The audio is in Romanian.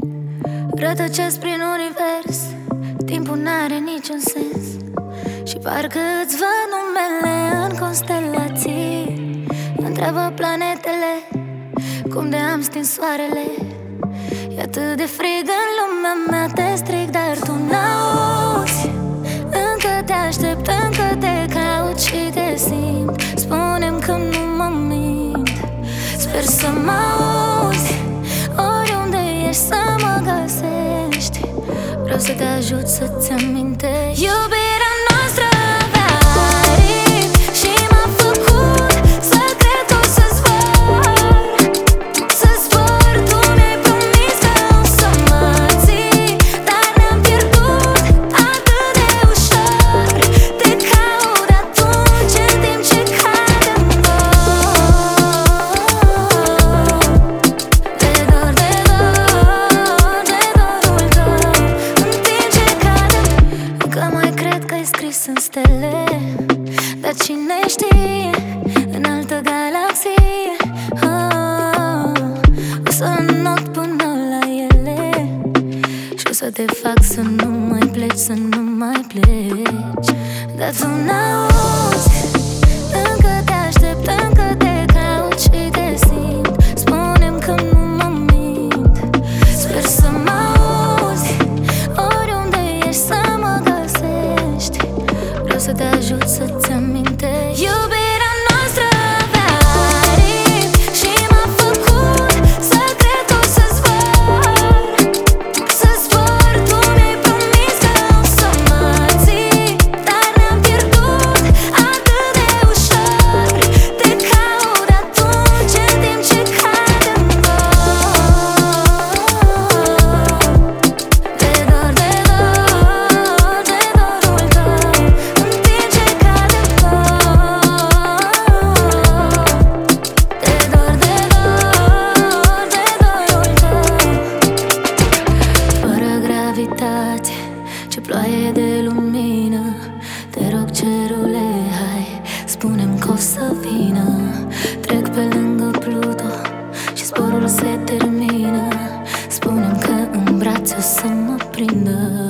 Rătăcesc prin univers, timpul n-are niciun sens și parcă îți văd numele în constelații. Întreabă planetele cum de am stins soarele. E atât de frig în lumea mea, te strig, dar tu n-auzi. Încă te aștept, încă te caut și te simt. Spune-mi că nu mă mint. Sper să mă auzi, oriunde ești să mă găsești. Vreau să te ajut să-ți amintești. Iubirea noastră avea aripi și m-a făcut să cred că o să zbor. Să zbor, tu mi-ai promis că o să mă ții, dar ne-am pierdut atât de ușor. Te caut atunci în timp ce cade în dor. De dor, de dor, de dorul tău, în timp ce cade. Încă mai cred că e scris în stele, dar cine știe, în altă galaxie. O să înot până la ele și o să te fac să nu mai pleci, să nu mai pleci. Dar tu n-auzi, încă te aștept, încă te caut și te simt. Spune-mi că nu mă mint. Sper să mă auzi, oriunde ești să mă găsești. Vreau să te ajut să-ți amintești. Iubirea noastră avea aripi și m-a făcut să cred că o să zbor. Să zbor, tu mi-ai promis că o să mă ții, dar ne-am pierdut atât de ușor. Te caut atunci în timp ce cade în dor. De dor, de dor, de dorul tău, în timp ce cade în dor. De dor, de dor, de dorul tău. Fără gravitație, ce ploaie de lumină. Te rog, cerule, hai, spune-mi că o să vină. Trec pe lângă Pluto și zborul se termină. Spune-mi că în brațe o să mă prindă.